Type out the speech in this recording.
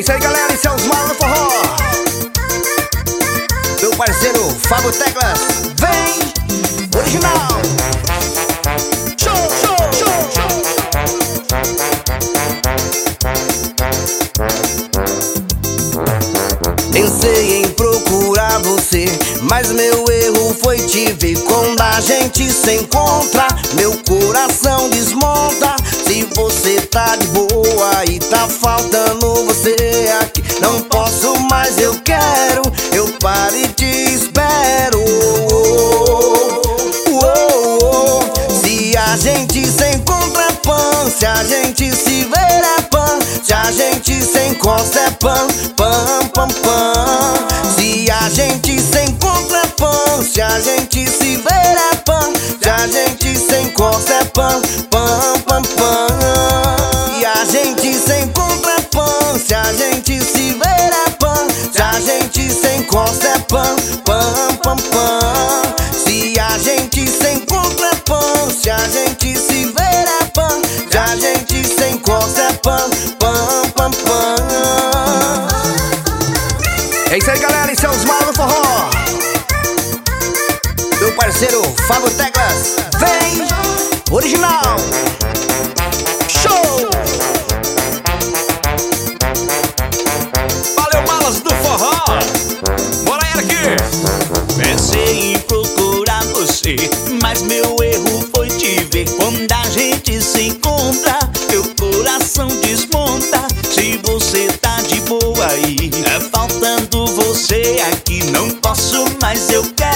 isso aí, galera, esse é os Malos do Forró. Meu parceiro Fábio Teclas, vem, original. Show, show, show, show. Pensei em procurar você, mas meu erro foi te ver. Quando a gente se encontra, meu coração desmonta. Se você tá de boa e tá faltando você aqui, não posso mais, eu quero, eu paro e te espero. Se a gente se encontra é pão, se a gente se ver é pão, se a gente se encosta é pão, pão, pão, pão. Se a gente se encontra é pão, se a gente se ver é pão, se a gente se encosta é pão, pão, pão, pão. Se a gente se encontra é pão, se a gente se ver é pão, se a gente se encosta é pão, pão, pão, pão. Se a gente se encontra é pão, se a gente se ver é pão, se a gente se encosta é pão, pão, pão, pão. É isso aí, galera, esse é os Malos do Forró. Meu parceiro Fábio Teclas, vem, original. Show! Valeu, Malas do Forró. Bora aí aqui. Pensei em procurar você, mas meu erro foi te ver. Quando a gente se encontra, meu coração desmonta. Se você tá de boa aí, faltando você aqui, não posso mais, eu quero.